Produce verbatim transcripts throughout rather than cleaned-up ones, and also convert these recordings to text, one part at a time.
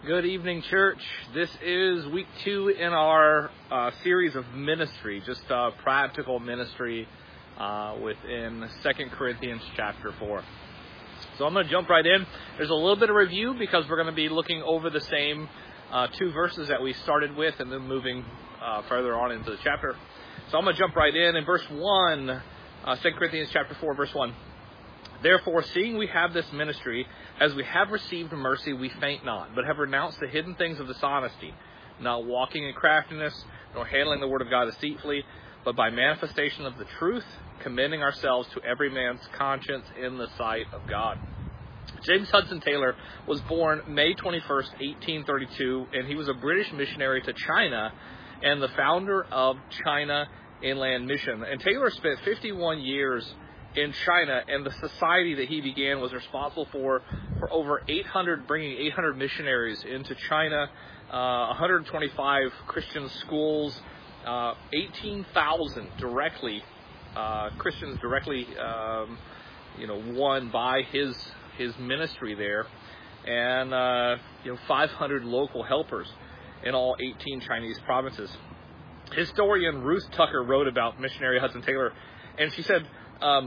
Good evening, church. This is week two in our uh, series of ministry, just uh, practical ministry uh, within Second Corinthians chapter four. So I'm going to jump right in. There's a little bit of review because we're going to be looking over the same uh, two verses that we started with and then moving uh, further on into the chapter. So I'm going to jump right in. In verse one, uh, Second Corinthians chapter four, verse one. Therefore, seeing we have this ministry, as we have received mercy, we faint not, but have renounced the hidden things of dishonesty, not walking in craftiness, nor handling the word of God deceitfully, but by manifestation of the truth, commending ourselves to every man's conscience in the sight of God. James Hudson Taylor was born May twenty-first, eighteen thirty-two, and he was a British missionary to China and the founder of China Inland Mission. And Taylor spent fifty-one years in China, and the society that he began was responsible for for over eight hundred, bringing eight hundred missionaries into China, uh, one hundred twenty-five Christian schools, uh, eighteen thousand directly uh, Christians directly, um, you know, won by his his ministry there, and uh, you know, five hundred local helpers in all eighteen Chinese provinces. Historian Ruth Tucker wrote about missionary Hudson Taylor, and she said, Um,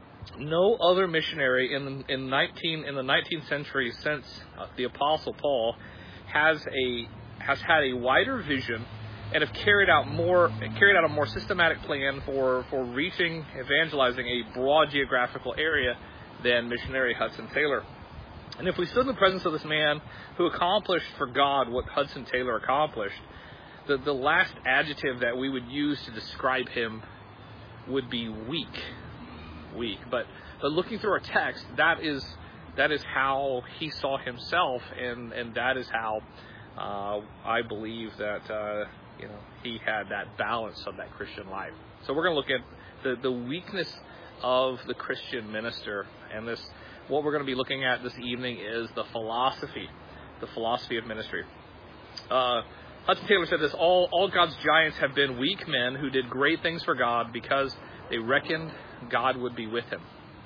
No other missionary in in nineteen in the nineteenth century since uh, the Apostle Paul has a has had a wider vision and have carried out more carried out a more systematic plan for, for reaching, evangelizing a broad geographical area than missionary Hudson Taylor. And if we stood in the presence of this man who accomplished for God what Hudson Taylor accomplished, the the last adjective that we would use to describe him would be weak. week. But but looking through our text, that is that is how he saw himself, and, and that is how uh, I believe that uh, you know he had that balance of that Christian life. So we're going to look at the, the weakness of the Christian minister, and this what we're going to be looking at this evening is the philosophy, the philosophy of ministry. Uh, Hudson Taylor said this: all all God's giants have been weak men who did great things for God because they reckoned God would be with him.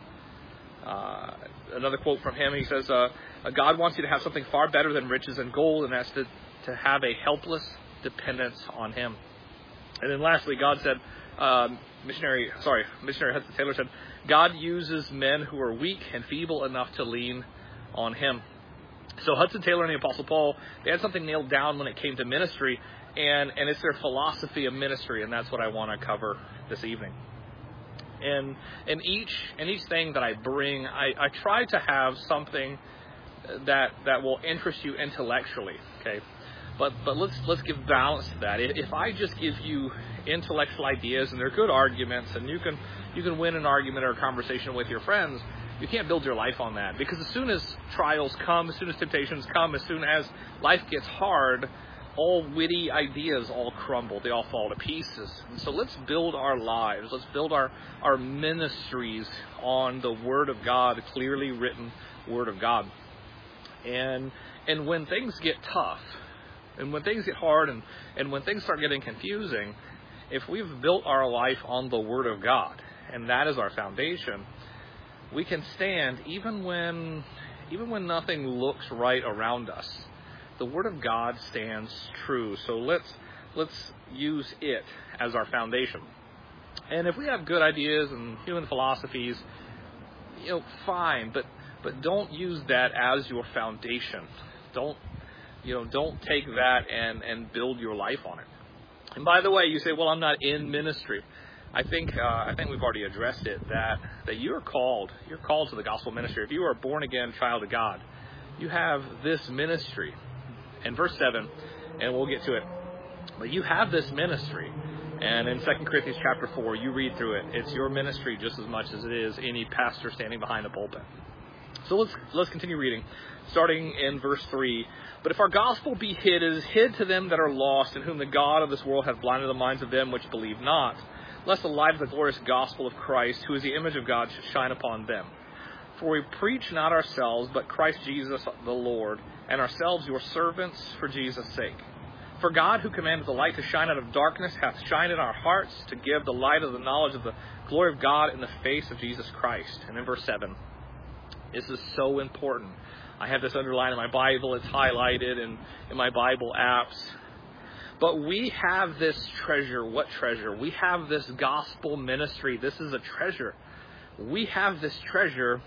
Uh, another quote from him, he says, uh, God wants you to have something far better than riches and gold, and that's to, to have a helpless dependence on him. And then lastly, God said, um, missionary, sorry, missionary Hudson Taylor said, God uses men who are weak and feeble enough to lean on him. So Hudson Taylor and the Apostle Paul, they had something nailed down when it came to ministry, and, and it's their philosophy of ministry, and that's what I want to cover this evening. And and each and each thing that I bring, I, I try to have something that that will interest you intellectually. Okay, but but let's let's give balance to that. If I just give you intellectual ideas and they're good arguments, and you can you can win an argument or a conversation with your friends, you can't build your life on that, because as soon as trials come, as soon as temptations come, as soon as life gets hard, all witty ideas all crumble. They all fall to pieces. And so let's build our lives. Let's build our, our ministries on the Word of God, the clearly written Word of God. And and when things get tough, and when things get hard, and, and when things start getting confusing, if we've built our life on the Word of God, and that is our foundation, we can stand even when even when nothing looks right around us. The Word of God stands true, so let's let's use it as our foundation. And if we have good ideas and human philosophies, you know, fine, but but don't use that as your foundation. Don't you know? Don't take that and and build your life on it. And by the way, you say, well, I'm not in ministry. I think uh, I think we've already addressed it, that that you're called. You're called to the gospel ministry. If you are a born again child of God, you have this ministry. In verse seven, and we'll get to it, but you have this ministry, and in Second Corinthians chapter four, you read through it. It's your ministry just as much as it is any pastor standing behind a pulpit. So let's let's continue reading, starting in verse three. But if our gospel be hid, it is hid to them that are lost, in whom the God of this world hath blinded the minds of them which believe not, lest the light of the glorious gospel of Christ, who is the image of God, should shine upon them. For we preach not ourselves, but Christ Jesus the Lord, and ourselves your servants for Jesus' sake. For God, who commanded the light to shine out of darkness, hath shined in our hearts to give the light of the knowledge of the glory of God in the face of Jesus Christ. And in verse seven, this is so important. I have this underlined in my Bible. It's highlighted in, in my Bible apps. But we have this treasure. What treasure? We have this gospel ministry. This is a treasure. We have this treasure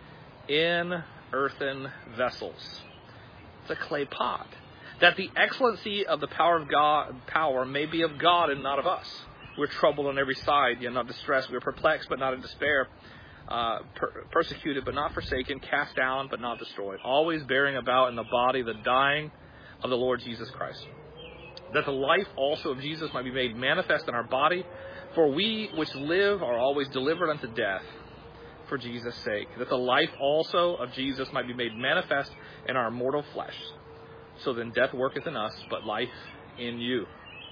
in earthen vessels. It's a clay pot. That the excellency of the power of God, power may be of God and not of us. We're troubled on every side, yet not distressed. We're perplexed, but not in despair. Uh, per- persecuted, but not forsaken. Cast down, but not destroyed. Always bearing about in the body the dying of the Lord Jesus Christ. That the life also of Jesus might be made manifest in our body. For we which live are always delivered unto death for Jesus' sake. That the life also of Jesus might be made manifest in our mortal flesh. So then death worketh in us, but life in you.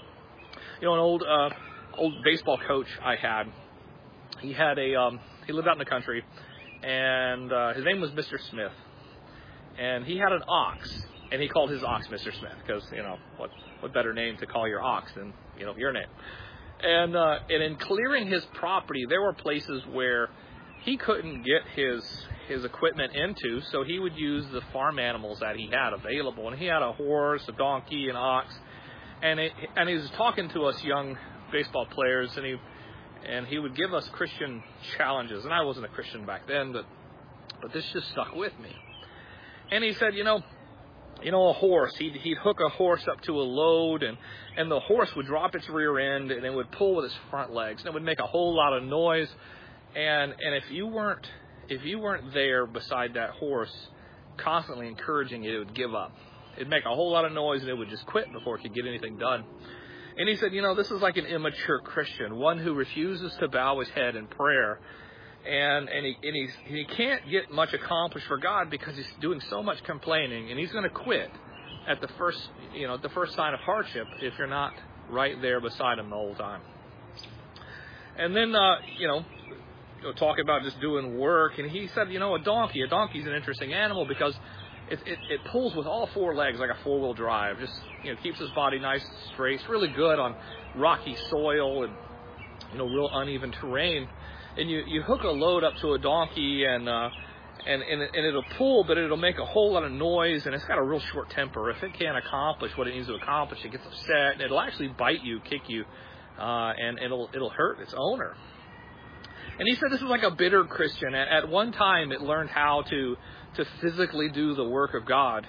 You know, an old uh, old baseball coach I had, he had a um, he lived out in the country, and uh, his name was Mister Smith, and he had an ox, and he called his ox Mister Smith because, you know, what what better name to call your ox than, you know, your name. And uh, and in clearing his property, there were places where he couldn't get his his equipment into, so he would use the farm animals that he had available. And he had a horse, a donkey, an ox, and it, and he was talking to us young baseball players, and he and he would give us Christian challenges. And I wasn't a Christian back then, but but this just stuck with me. And he said, you know, you know, a horse. He'd he'd hook a horse up to a load, and and the horse would drop its rear end, and it would pull with its front legs, and it would make a whole lot of noise. And and if you weren't if you weren't there beside that horse, constantly encouraging it, it would give up. It'd make a whole lot of noise, and it would just quit before it could get anything done. And he said, you know, this is like an immature Christian, one who refuses to bow his head in prayer, and and he and he's, he can't get much accomplished for God because he's doing so much complaining, and he's going to quit at the first you know the first sign of hardship if you're not right there beside him the whole time. And then uh, you know. Talk about just doing work, and he said, you know, a donkey. A donkey's an interesting animal because it, it it pulls with all four legs like a four-wheel drive. Just, you know, keeps his body nice and straight. It's really good on rocky soil and, you know, real uneven terrain. And you, you hook a load up to a donkey, and uh, and and and it'll pull, but it'll make a whole lot of noise, and it's got a real short temper. If it can't accomplish what it needs to accomplish, it gets upset, and it'll actually bite you, kick you, uh, and it'll it'll hurt its owner. And he said this was like a bitter Christian. At, at one time, it learned how to to physically do the work of God,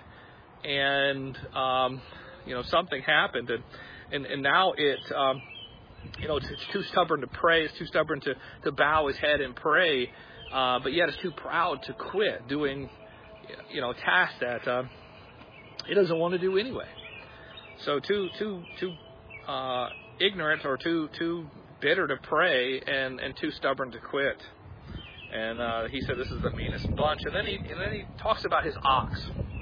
and um, you know something happened, and and, and now it um, you know it's, it's too stubborn to pray. It's too stubborn to, to bow his head and pray, uh, but yet it's too proud to quit doing you know tasks that uh, it doesn't want to do anyway. So too too too uh, ignorant or too too. bitter to pray and, and too stubborn to quit. And uh, he said this is the meanest bunch. And then he and then he talks about his ox.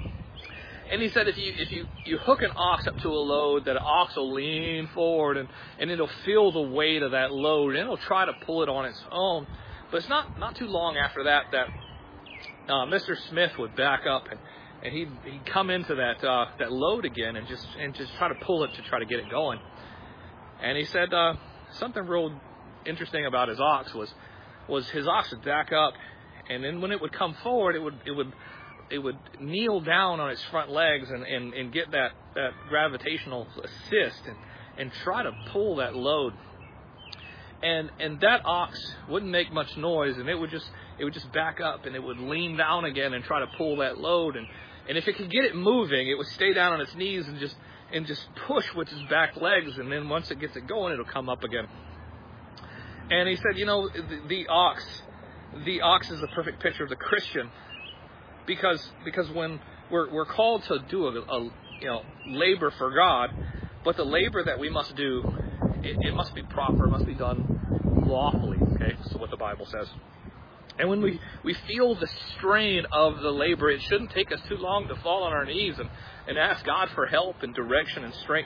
And he said if you if you, you hook an ox up to a load, that an ox will lean forward and, and it'll feel the weight of that load, and it'll try to pull it on its own. But it's not, not too long after that that uh, Mister Smith would back up and, and he'd he'd come into that uh, that load again and just and just try to pull it to try to get it going. And he said uh, something real interesting about his ox was was his ox would back up, and then when it would come forward, it would it would it would kneel down on its front legs and, and, and get that, that gravitational assist and, and try to pull that load. And and that ox wouldn't make much noise, and it would just it would just back up, and it would lean down again and try to pull that load. And, and if it could get it moving, it would stay down on its knees and just and just push with its back legs, and then once it gets it going, it'll come up again. And he said, you know, the, the ox, the ox is a perfect picture of the Christian, because because when we're we're called to do a, a you know labor for God, but the labor that we must do, it, it must be proper, it must be done lawfully. Okay, so what the Bible says. And when we, we feel the strain of the labor, it shouldn't take us too long to fall on our knees and, and ask God for help and direction and strength.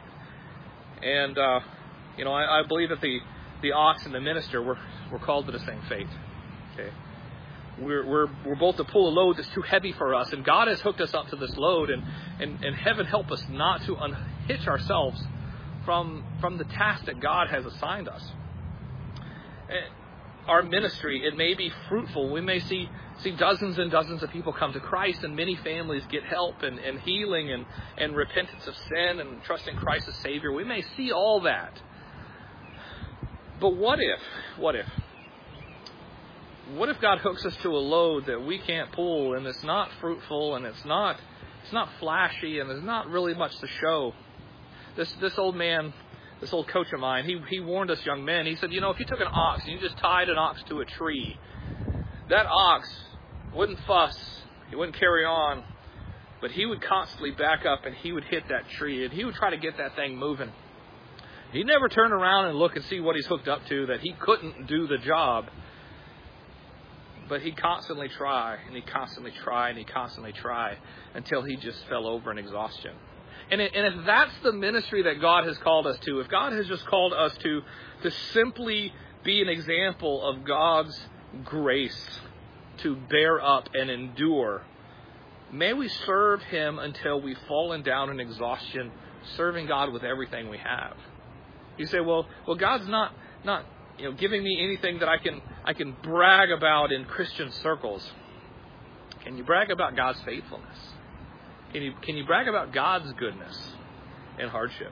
And, uh, you know, I, I believe that the, the ox and the minister, we're, we're called to the same fate. Okay, We're, we're, we're both to pull a load that's too heavy for us. And God has hooked us up to this load. And, and, and heaven help us not to unhitch ourselves from, from the task that God has assigned us. And, our ministry, it may be fruitful. We may see See, dozens and dozens of people come to Christ, and many families get help and, and healing and, and repentance of sin and trusting Christ as Savior. We may see all that. But what if, what if, what if God hooks us to a load that we can't pull, and it's not fruitful, and it's not, it's not flashy, and there's not really much to show? This this old man, this old coach of mine, he he warned us young men. He said, you know, if you took an ox and you just tied an ox to a tree, that ox wouldn't fuss, he wouldn't carry on, but he would constantly back up and he would hit that tree and he would try to get that thing moving. He'd never turn around and look and see what he's hooked up to, that he couldn't do the job. But he'd constantly try and he'd constantly try and he'd constantly try until he just fell over in exhaustion. And and if that's the ministry that God has called us to, if God has just called us to, to simply be an example of God's grace, to bear up and endure, may we serve Him until we've fallen down in exhaustion, serving God with everything we have. You say, well, well, God's not not you know giving me anything that I can I can brag about in Christian circles. Can you brag about God's faithfulness? Can you can you brag about God's goodness in hardship?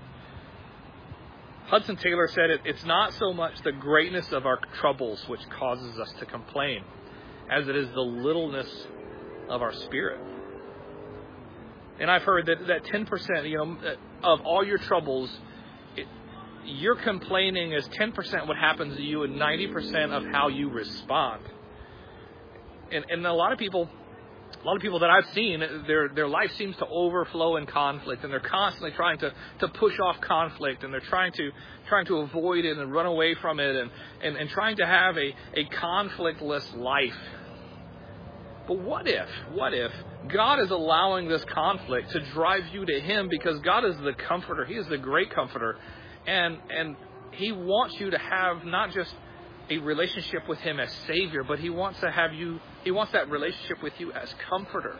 Hudson Taylor said it, it's not so much the greatness of our troubles which causes us to complain, as it is the littleness of our spirit. And I've heard that, that ten percent, you know, of all your troubles, it, your complaining is ten percent what happens to you and ninety percent of how you respond. And, and a lot of people, a lot of people that I've seen, their their life seems to overflow in conflict, and they're constantly trying to, to push off conflict, and they're trying to trying to avoid it and run away from it, and, and, and trying to have a, a conflictless life. But what if, what if God is allowing this conflict to drive you to Him, because God is the comforter. He is the great comforter. And and He wants you to have not just a relationship with Him as Savior, but He wants to have you, He wants that relationship with you as comforter.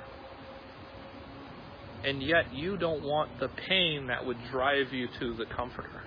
And yet you don't want the pain that would drive you to the comforter.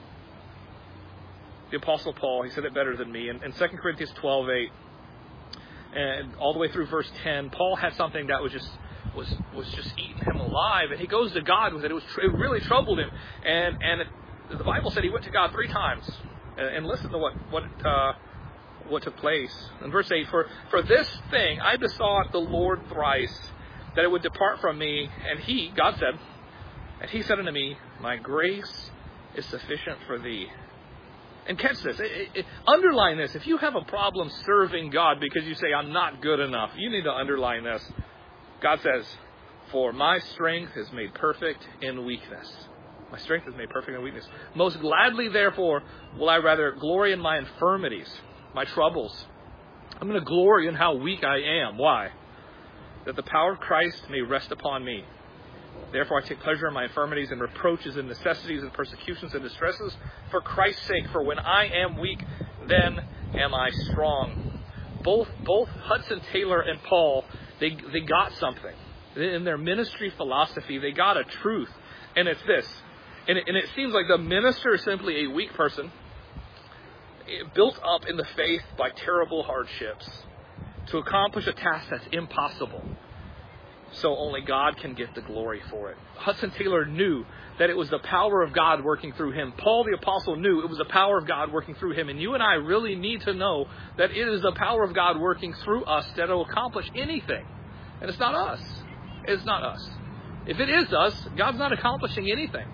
The Apostle Paul, he said it better than me. In, in Second Corinthians twelve eight, and all the way through verse ten, Paul had something that was just was was just eating him alive, and he goes to God with it. It was it really troubled him, and and it, the Bible said he went to God three times. And, and listen to what what uh, what took place in verse eight. For for this thing I besought the Lord thrice, that it would depart from me. And He, God said, and He said unto me, My grace is sufficient for thee. And catch this, it, it, it, underline this. If you have a problem serving God because you say, I'm not good enough, you need to underline this. God says, for my strength is made perfect in weakness. My strength is made perfect in weakness. Most gladly, therefore, will I rather glory in my infirmities, my troubles. I'm going to glory in how weak I am. Why? That the power of Christ may rest upon me. Therefore, I take pleasure in my infirmities and reproaches and necessities and persecutions and distresses for Christ's sake. For when I am weak, then am I strong. Both both Hudson Taylor and Paul, they they got something. In their ministry philosophy, they got a truth. And it's this. And it, and it seems like the minister is simply a weak person, built up in the faith by terrible hardships, to accomplish a task that's impossible. So only God can get the glory for it. Hudson Taylor knew that it was the power of God working through him. Paul the Apostle knew it was the power of God working through him. And you and I really need to know that it is the power of God working through us that will accomplish anything. And it's not us. It's not us. If it is us, God's not accomplishing anything.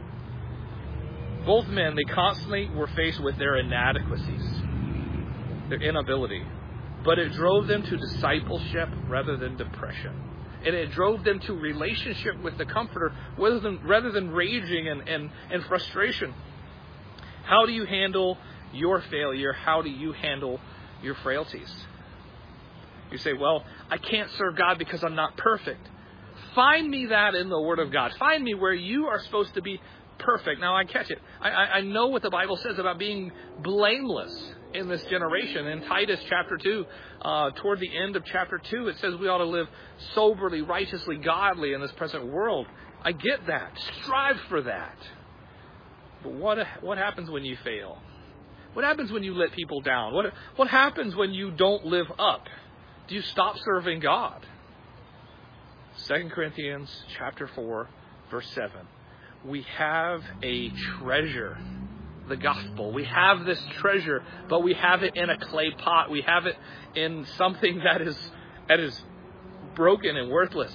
Both men, they constantly were faced with their inadequacies, their inability. But it drove them to discipleship rather than depression. And it drove them to relationship with the Comforter rather than, rather than raging and, and, and frustration. How do you handle your failure? How do you handle your frailties? You say, well, I can't serve God because I'm not perfect. Find me that in the Word of God. Find me where you are supposed to be perfect. Now, I catch it. I, I, I know what the Bible says about being blameless in this generation. In Titus chapter two, uh, toward the end of chapter two, it says we ought to live soberly, righteously, godly in this present world. I get that. Strive for that. But what what happens when you fail? What happens when you let people down? What what happens when you don't live up Do you stop serving God? Second Corinthians chapter four, verse seven. We have a treasure, the gospel. We have this treasure, but we have it in a clay pot. We have it in something that is that is broken and worthless.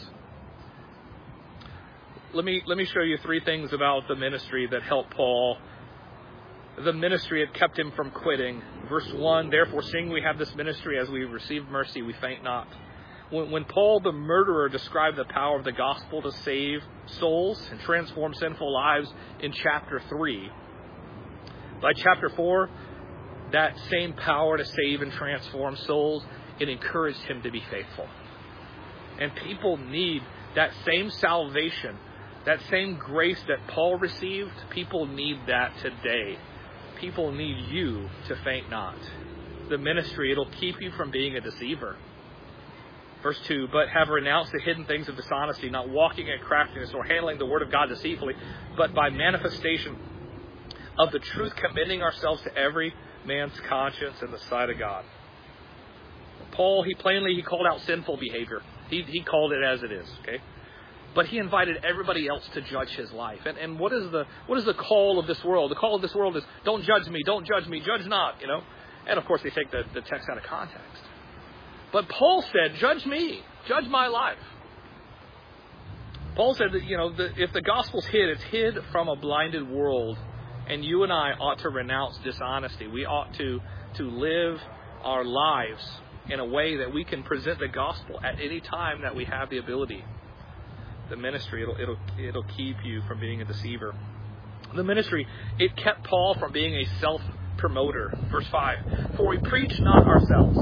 Let me let me show you three things about the ministry that helped Paul. The ministry had kept him from quitting. Verse one, therefore, seeing we have this ministry, as we receive mercy, we faint not. When, when Paul the murderer described the power of the gospel to save souls and transform sinful lives in chapter three, by chapter four, that same power to save and transform souls, it encouraged him to be faithful. And people need that same salvation, that same grace that Paul received. People need that today. People need you to faint not. The ministry, it'll keep you from being a deceiver. Verse two, but have renounced the hidden things of dishonesty, not walking in craftiness or handling the word of God deceitfully, but by manifestation of the truth, commending ourselves to every man's conscience in the sight of God. Paul, he plainly, he called out sinful behavior. He, he called it as it is, okay? But he invited everybody else to judge his life. And, and what is the what is the call of this world? The call of this world is, don't judge me, don't judge me, judge not, you know? And of course, they take the, the text out of context. But Paul said, judge me, judge my life. Paul said that, you know, the, if the gospel's hid, it's hid from a blinded world. And you and I ought to renounce dishonesty. We ought to, to live our lives in a way that we can present the gospel at any time that we have the ability. The ministry, it'll, it'll, it'll keep you from being a deceiver. The ministry, it kept Paul from being a self-promoter. Verse five, for we preach not ourselves,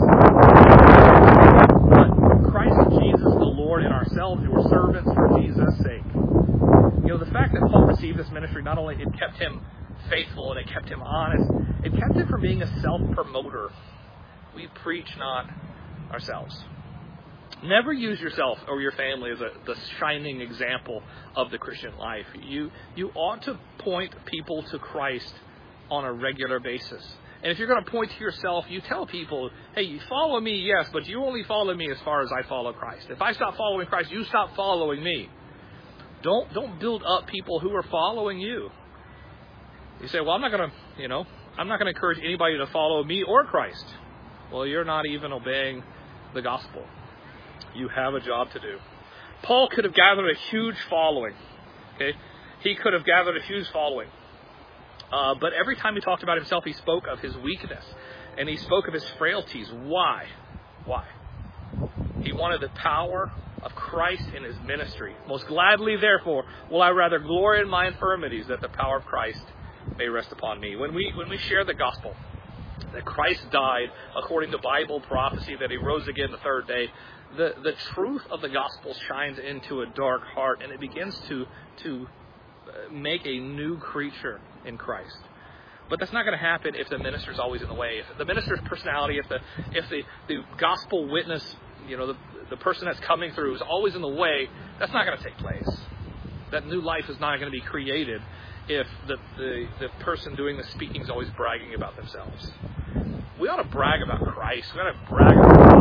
but Christ Jesus the Lord, and ourselves your servants for Jesus' sake. You know, the fact that Paul received this ministry, not only it kept him faithful and it kept him honest, it kept him from being a self-promoter. We preach not ourselves. Never use yourself or your family as a, the shining example of the Christian life. You you ought to point people to Christ on a regular basis. And if you're going to point to yourself, you tell people, hey, you follow me, yes, but you only follow me as far as I follow Christ. If I stop following Christ, you stop following me. Don't don't build up people who are following you. You say, well, I'm not going to, you know, I'm not going to encourage anybody to follow me or Christ. Well, you're not even obeying the gospel. You have a job to do. Paul could have gathered a huge following. Okay, he could have gathered a huge following. Uh, but every time he talked about himself, he spoke of his weakness and he spoke of his frailties. Why? Why? He wanted the power of Christ in his ministry. Most gladly, therefore, will I rather glory in my infirmities, that the power of Christ may rest upon me. When we when we share the gospel, that Christ died according to Bible prophecy, that he rose again the third day, the, the truth of the gospel shines into a dark heart, and it begins to, to make a new creature in Christ. But that's not going to happen if the minister's always in the way. If the minister's personality, if the if the, the gospel witness, you know, the, the person that's coming through is always in the way, that's not going to take place. That new life is not going to be created if the, the, the person doing the speaking is always bragging about themselves. We ought to brag about Christ. We ought to brag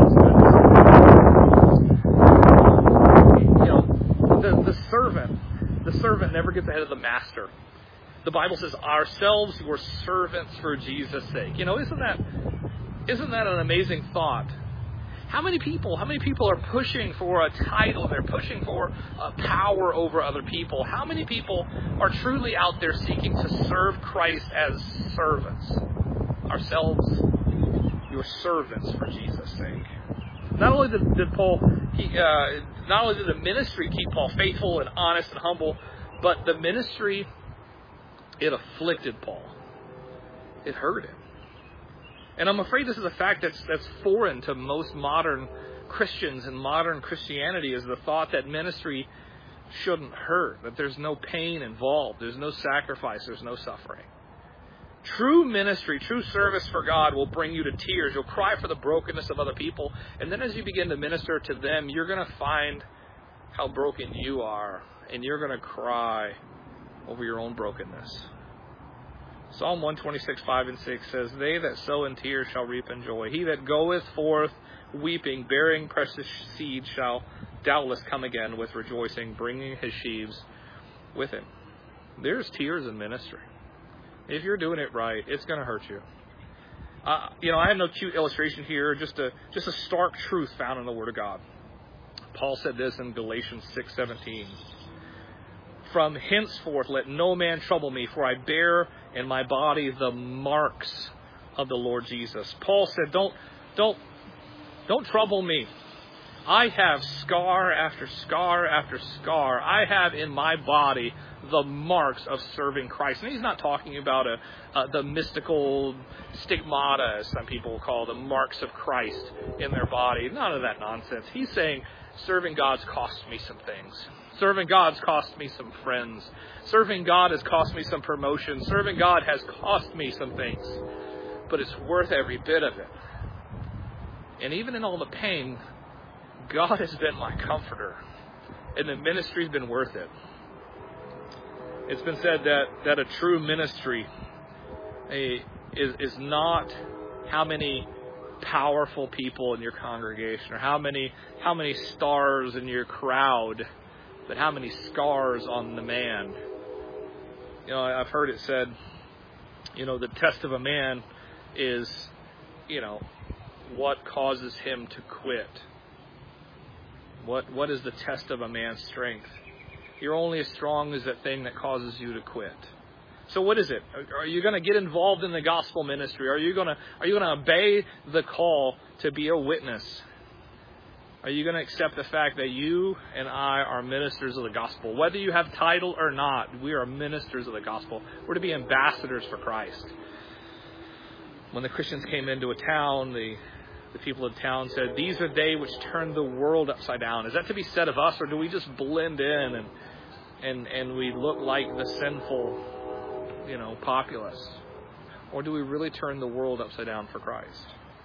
about God's goodness. You know, the, the servant, the servant never gets ahead of the master. The Bible says, ourselves were servants for Jesus' sake. You know, isn't that isn't that an amazing thought? How many people, how many people are pushing for a title? They're pushing for a power over other people. How many people are truly out there seeking to serve Christ as servants? Ourselves, your servants for Jesus' sake. Not only did, did Paul, he, uh, not only did the ministry keep Paul faithful and honest and humble, but the ministry, it afflicted Paul. It hurt him. And I'm afraid this is a fact that's that's foreign to most modern Christians and modern Christianity, is the thought that ministry shouldn't hurt, that there's no pain involved, there's no sacrifice, there's no suffering. True ministry, true service for God will bring you to tears. You'll cry for the brokenness of other people. And then as you begin to minister to them, you're going to find how broken you are. And you're going to cry over your own brokenness. Psalm one twenty-six, five and six says, they that sow in tears shall reap in joy. He that goeth forth weeping, bearing precious seed, shall doubtless come again with rejoicing, bringing his sheaves with him. There's tears in ministry. If you're doing it right, it's going to hurt you. Uh, you know, I have no cute illustration here, just a just a stark truth found in the Word of God. Paul said this in Galatians six seventeen. From henceforth let no man trouble me, for I bear in my body the marks of the Lord Jesus. Paul said, don't, don't, don't trouble me. I have scar after scar after scar. I have in my body the marks of serving Christ. And he's not talking about a, uh, the mystical stigmata, as some people call the marks of Christ in their body. None of that nonsense. He's saying serving God's cost me some things. Serving God's cost me some friends. Serving God has cost me some promotion. Serving God has cost me some things. But it's worth every bit of it. And even in all the pain, God has been my comforter. And the ministry's been worth it. It's been said that, that a true ministry a, is, is not how many powerful people in your congregation or how many how many stars in your crowd, but how many scars on the man. You know, I've heard it said, you know, the test of a man is, you know, what causes him to quit. What what is the test of a man's strength? You're only as strong as that thing that causes you to quit. So what is it? Are you going to get involved in the gospel ministry? Are you going to are you going to obey the call to be a witness? Are you going to accept the fact that you and I are ministers of the gospel? Whether you have title or not, we are ministers of the gospel. We're to be ambassadors for Christ. When the Christians came into a town, the The people of the town said, these are they which turned the world upside down. Is that to be said of us, or do we just blend in and and and we look like the sinful, you know, populace? Or do we really turn the world upside down for Christ?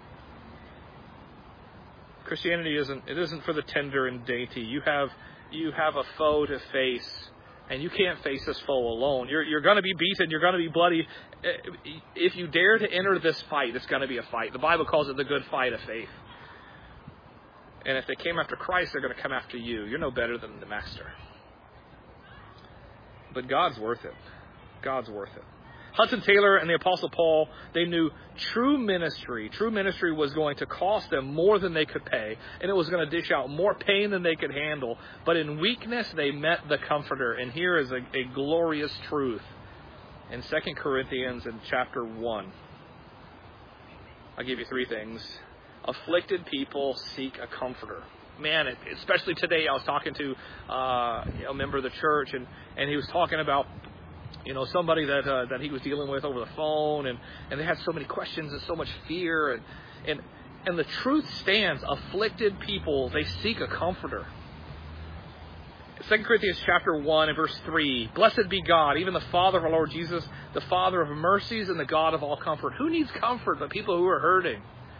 Christianity isn't it isn't for the tender and dainty. You have you have a foe to face, and you can't face this foe alone. You're you're going to be beaten. You're going to be bloody. If you dare to enter this fight, it's going to be a fight. The Bible calls it the good fight of faith. And if they came after Christ, they're going to come after you. You're no better than the master. But God's worth it. God's worth it. Hudson Taylor and the Apostle Paul, they knew true ministry. True ministry was going to cost them more than they could pay, and it was going to dish out more pain than they could handle. But in weakness, they met the Comforter. And here is a, a glorious truth in Second Corinthians in chapter one. I'll give you three things. Afflicted people seek a comforter. Man, it, especially today, I was talking to uh, a member of the church, and, and he was talking about You know, somebody that uh, that he was dealing with over the phone, and, and they had so many questions and so much fear, and and and the truth stands. Afflicted people, they seek a comforter. Second Corinthians chapter one and verse three. Blessed be God, even the Father of our Lord Jesus, the Father of mercies and the God of all comfort. Who needs comfort but people who are hurting?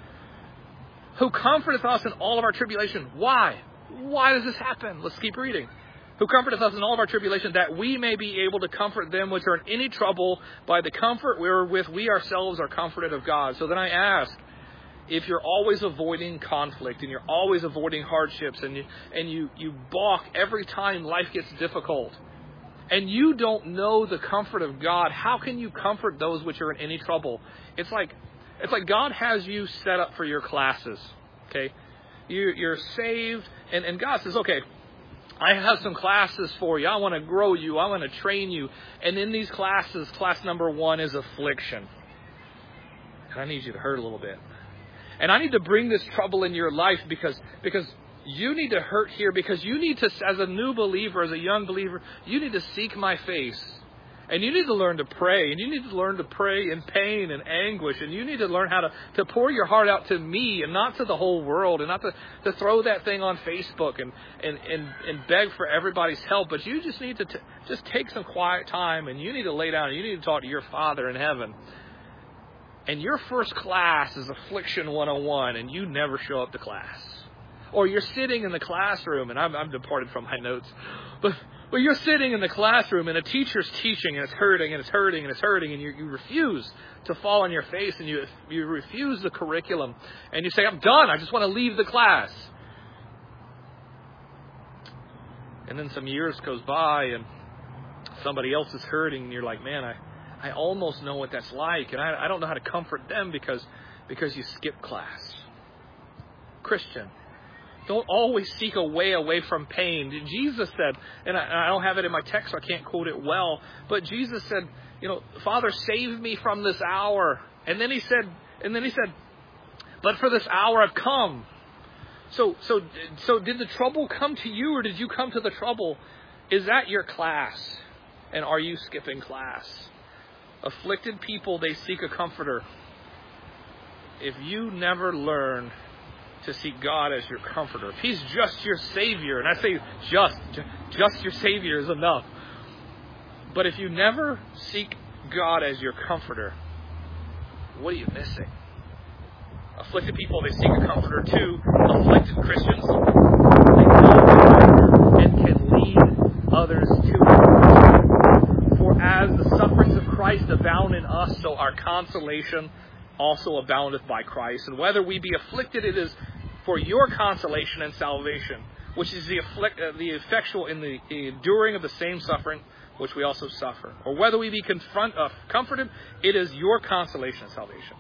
Who comforteth us in all of our tribulation. Why? Why does this happen? Let's keep reading. Who comforteth us in all of our tribulation, that we may be able to comfort them which are in any trouble by the comfort wherewith we ourselves are comforted of God. So then I ask, if you're always avoiding conflict and you're always avoiding hardships and you, and you, you balk every time life gets difficult and you don't know the comfort of God, how can you comfort those which are in any trouble? It's like it's like God has you set up for your classes. Okay, you, you're saved, and, and God says, okay, I have some classes for you. I want to grow you. I want to train you. And in these classes, class number one is affliction. And I need you to hurt a little bit. And I need to bring this trouble in your life because, because you need to hurt here, because you need to, as a new believer, as a young believer, you need to seek my face. And you need to learn to pray. And you need to learn to pray in pain and anguish. And you need to learn how to, to pour your heart out to me and not to the whole world. And not to, to throw that thing on Facebook and, and, and, and beg for everybody's help. But you just need to t- just take some quiet time. And you need to lay down. And you need to talk to your Father in heaven. And your first class is Affliction one oh one. And you never show up to class. Or you're sitting in the classroom. And I'm, I'm departed from my notes. But... Well, you're sitting in the classroom and a teacher's teaching and it's hurting and it's hurting and it's hurting and you, you refuse to fall on your face and you you refuse the curriculum and you say, I'm done. I just want to leave the class. And then some years goes by and somebody else is hurting and you're like, man, I, I almost know what that's like. And I, I don't know how to comfort them because, because you skip class. Christian, don't always seek a way away from pain. Jesus said, and I, I don't have it in my text, so I can't quote it well, but Jesus said, you know, Father, save me from this hour. And then he said, and then he said, but for this hour I've come. So, so, so did the trouble come to you or did you come to the trouble? Is that your class? And are you skipping class? Afflicted people, they seek a comforter. If you never learn to seek God as your comforter, if He's just your Savior, and I say just, just your Savior is enough. But if you never seek God as your comforter, what are you missing? Afflicted people, they seek a comforter too. Afflicted Christians, they know and can lead others to Him. For as the sufferings of Christ abound in us, so our consolation also aboundeth by Christ. And whether we be afflicted, it is for your consolation and salvation, which is the, afflict, uh, the effectual in the enduring of the same suffering which we also suffer. Or whether we be confront, uh, comforted, it is your consolation and salvation.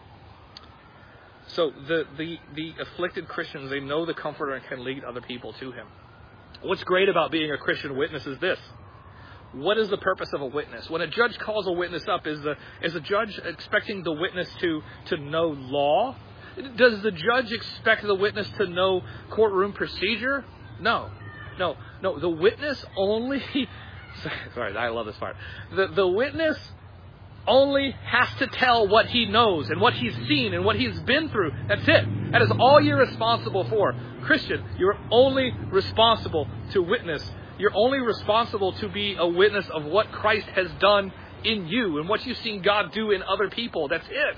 So the, the, the afflicted Christians, they know the Comforter and can lead other people to Him. What's great about being a Christian witness is this. What is the purpose of a witness? When a judge calls a witness up, is the is the judge expecting the witness to, to know law? Does the judge expect the witness to know courtroom procedure? No. No. No. The witness only... Sorry, I love this part. The, the witness only has to tell what he knows and what he's seen and what he's been through. That's it. That is all you're responsible for. Christian, you're only responsible to witness. You're only responsible to be a witness of what Christ has done in you and what you've seen God do in other people. That's it.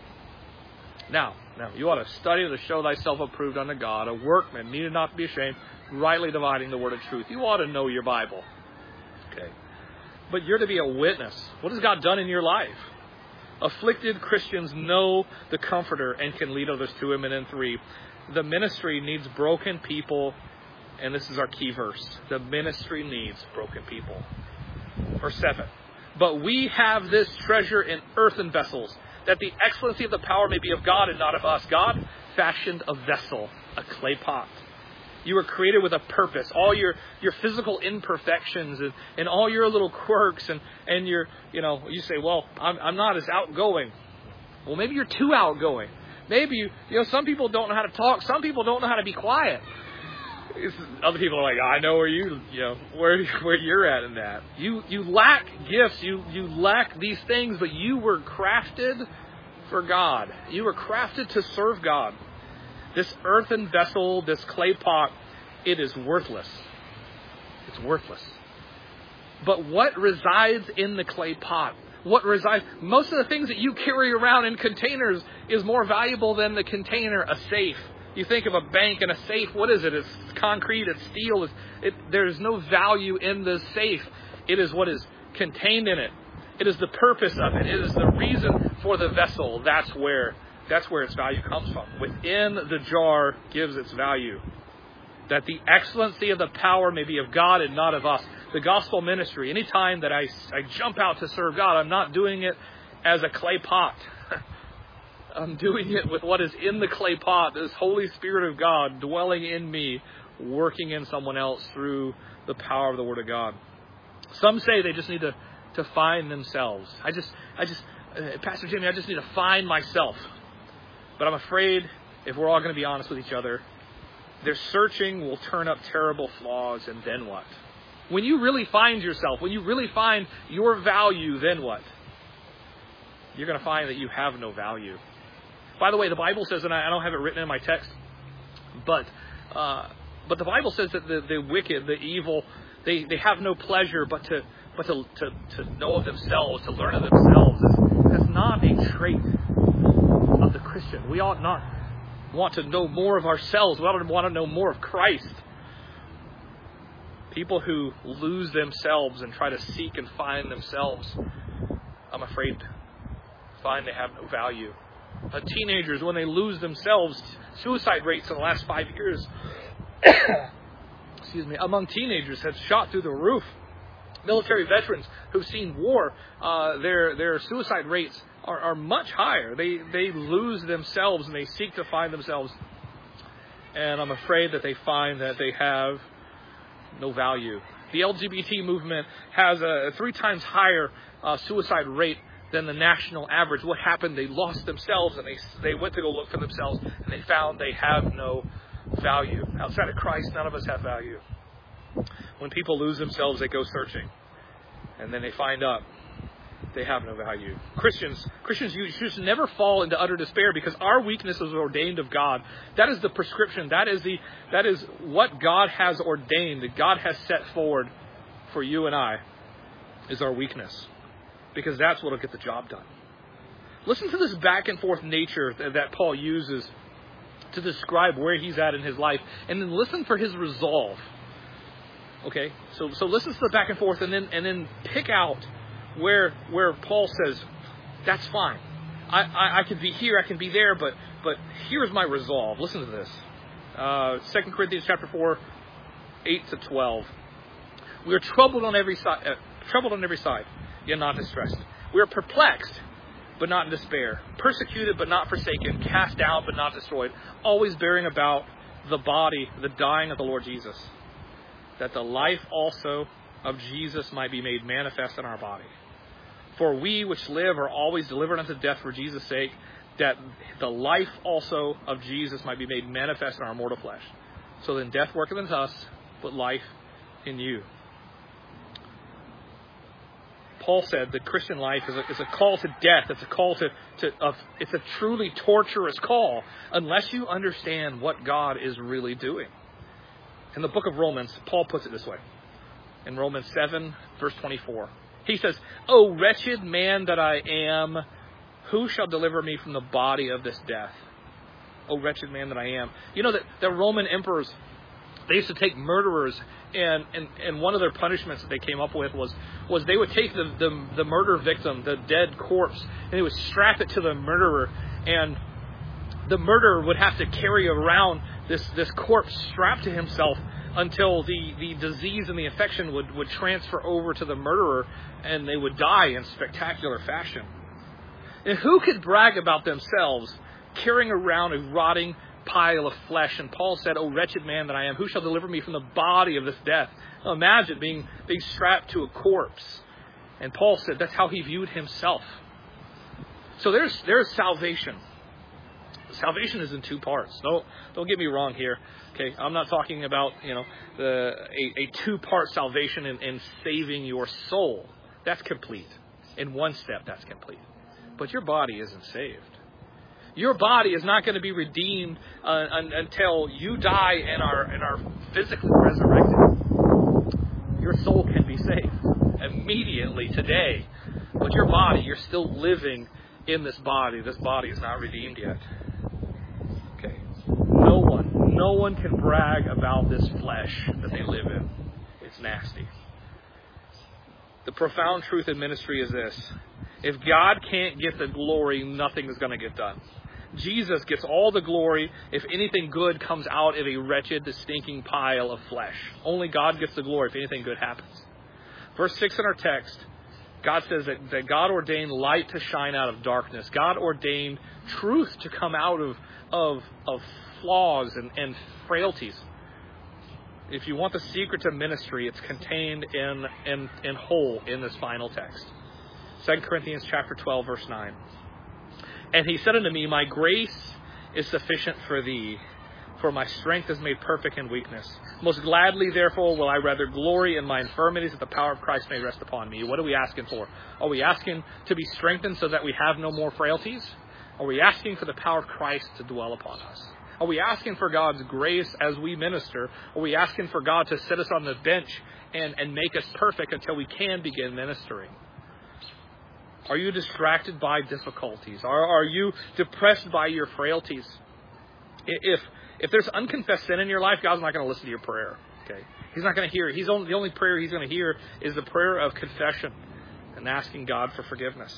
Now, now you ought to study to show thyself approved unto God, a workman needed not to be ashamed, rightly dividing the word of truth. You ought to know your Bible. Okay. But you're to be a witness. What has God done in your life? Afflicted Christians know the Comforter and can lead others to Him. And then three, the ministry needs broken people. And this is our key verse. The ministry needs broken people. Verse seven. But we have this treasure in earthen vessels, that the excellency of the power may be of God and not of us. God fashioned a vessel, a clay pot. You were created with a purpose. All your, your physical imperfections and, and all your little quirks and, and your, you know, you say, well, I'm, I'm not as outgoing. Well, maybe you're too outgoing. Maybe, you, you know, some people don't know how to talk. Some people don't know how to be quiet. It's, other people are like, I know where you, you know, where, where you're at in that. You, you lack gifts. You, you lack these things, but you were crafted for God. You were crafted to serve God. This earthen vessel, this clay pot, it is worthless. It's worthless. But what resides in the clay pot? What resides? Most of the things that you carry around in containers is more valuable than the container, a safe. You think of a bank and a safe, what is it? It's concrete, it's steel. It's, it, there's no value in the safe. It is what is contained in it. It is the purpose of it. It is the reason for the vessel. That's where That's where its value comes from. Within the jar gives its value. That the excellency of the power may be of God and not of us. The gospel ministry, anytime that I, I jump out to serve God, I'm not doing it as a clay pot. I'm doing it with what is in the clay pot, this Holy Spirit of God dwelling in me, working in someone else through the power of the Word of God. Some say they just need to, to find themselves. I just, I just, uh, Pastor Jimmy, I just need to find myself. But I'm afraid if we're all going to be honest with each other, their searching will turn up terrible flaws, and then what? When you really find yourself, when you really find your value, then what? You're going to find that you have no value. By the way, the Bible says, and I don't have it written in my text, but uh, but the Bible says that the, the wicked, the evil, they, they have no pleasure but to but to, to, to know of themselves, to learn of themselves. That's, that's not a trait of the Christian. We ought not want to know more of ourselves. We ought to want to know more of Christ. People who lose themselves and try to seek and find themselves, I'm afraid, find they have no value. Uh, teenagers, when they lose themselves, suicide rates in the last five years, excuse me, among teenagers have shot through the roof. Military veterans who've seen war, uh, their their suicide rates are, are much higher. They they lose themselves and they seek to find themselves. And I'm afraid that they find that they have no value. The L G B T movement has a three times higher uh, suicide rate than the national average. What happened? They lost themselves and they they went to go look for themselves and they found they have no value. Outside of Christ, none of us have value. When people lose themselves, they go searching. And then they find out they have no value. Christians, Christians, you should never fall into utter despair because our weakness is ordained of God. That is the prescription. That is the that is what God has ordained, that God has set forward for you and I, is our weakness. Because that's what will get the job done. Listen to this back and forth nature that, that Paul uses to describe where he's at in his life. And then listen for his resolve. Okay, so so listen to the back and forth, and then and then pick out where where Paul says, that's fine. I, I, I can be here, I can be there, but but here's my resolve. Listen to this. Uh, Second Corinthians chapter four, eight to twelve. We are troubled on every side, uh, troubled on every side, yet not distressed. We are perplexed, but not in despair. Persecuted, but not forsaken. Cast down, but not destroyed. Always bearing about the body, the dying of the Lord Jesus, that the life also of Jesus might be made manifest in our body. For we which live are always delivered unto death for Jesus' sake, that the life also of Jesus might be made manifest in our mortal flesh. So then death worketh in us, but life in you. Paul said the Christian life is a, is a call to death. It's a call to, to of, it's a truly torturous call unless you understand what God is really doing. In the book of Romans, Paul puts it this way. In Romans seven, verse twenty-four, he says, "O wretched man that I am, who shall deliver me from the body of this death? O wretched man that I am." You know that the Roman emperors, they used to take murderers, and, and, and one of their punishments that they came up with was was they would take the, the the murder victim, the dead corpse, and they would strap it to the murderer, and the murderer would have to carry around this, this corpse strapped to himself until the, the disease and the infection would, would transfer over to the murderer and they would die in spectacular fashion. And who could brag about themselves carrying around a rotting pile of flesh? And Paul said, "O wretched man that I am, who shall deliver me from the body of this death?" Now imagine being, being strapped to a corpse. And Paul said that's how he viewed himself. So there's there's salvation. Salvation is in two parts. Don't don't get me wrong here. Okay, I'm not talking about you know the a, a two-part salvation in, in saving your soul. That's complete. In one step, that's complete. But your body isn't saved. Your body is not going to be redeemed uh, un, until you die and are and are physically resurrected. Your soul can be saved immediately today, but your body, you're still living in this body. This body is not redeemed yet. Okay. No one, no one can brag about this flesh that they live in. It's nasty. The profound truth in ministry is this. If God can't get the glory, nothing is going to get done. Jesus gets all the glory if anything good comes out of a wretched, stinking pile of flesh. Only God gets the glory if anything good happens. Verse six in our text, God says that, that God ordained light to shine out of darkness. God ordained truth to come out of of, of flaws and, and frailties. If you want the secret to ministry, it's contained in, in, in whole in this final text. Second Corinthians chapter twelve, verse nine. "And he said unto me, My grace is sufficient for thee, for my strength is made perfect in weakness. Most gladly, therefore, will I rather glory in my infirmities, that the power of Christ may rest upon me." What are we asking for? Are we asking to be strengthened so that we have no more frailties? Are we asking for the power of Christ to dwell upon us? Are we asking for God's grace as we minister? Are we asking for God to sit us on the bench and, and make us perfect until we can begin ministering? Are you distracted by difficulties? Are, are you depressed by your frailties? If if there's unconfessed sin in your life, God's not going to listen to your prayer. Okay. He's not going to hear. He's only, the only prayer he's going to hear is the prayer of confession and asking God for forgiveness.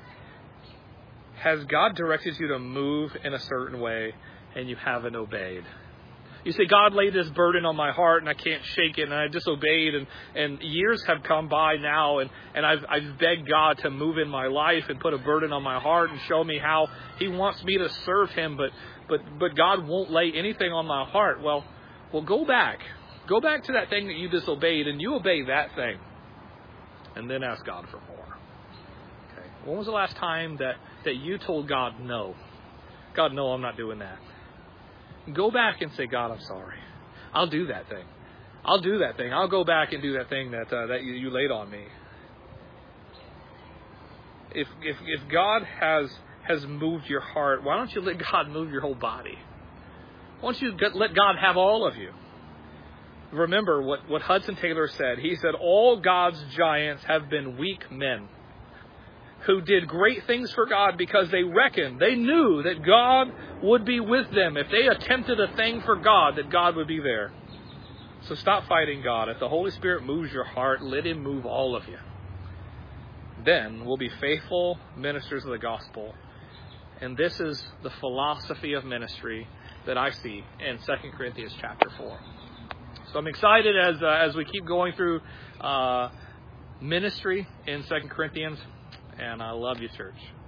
Has God directed you to move in a certain way and you haven't obeyed? You say, God laid this burden on my heart and I can't shake it, and I disobeyed, and, and years have come by now, and, and I've, I've begged God to move in my life and put a burden on my heart and show me how He wants me to serve Him, but but but God won't lay anything on my heart. Well, well, go back. Go back to that thing that you disobeyed, and you obey that thing, and then ask God for more. Okay. When was the last time that, that you told God no? God, no, I'm not doing that. Go back and say, God, I'm sorry. I'll do that thing. I'll do that thing. I'll go back and do that thing that uh, that you, you laid on me. If if if God has has moved your heart, why don't you let God move your whole body? Why don't you get, let God have all of you? Remember what, what Hudson Taylor said. He said, all God's giants have been weak men who did great things for God because they reckoned, they knew that God would be with them. If they attempted a thing for God, that God would be there. So stop fighting God. If the Holy Spirit moves your heart, let Him move all of you. Then we'll be faithful ministers of the gospel. And this is the philosophy of ministry that I see in Second Corinthians chapter four. So I'm excited as uh, as we keep going through uh, ministry in Second Corinthians. And I love you, church.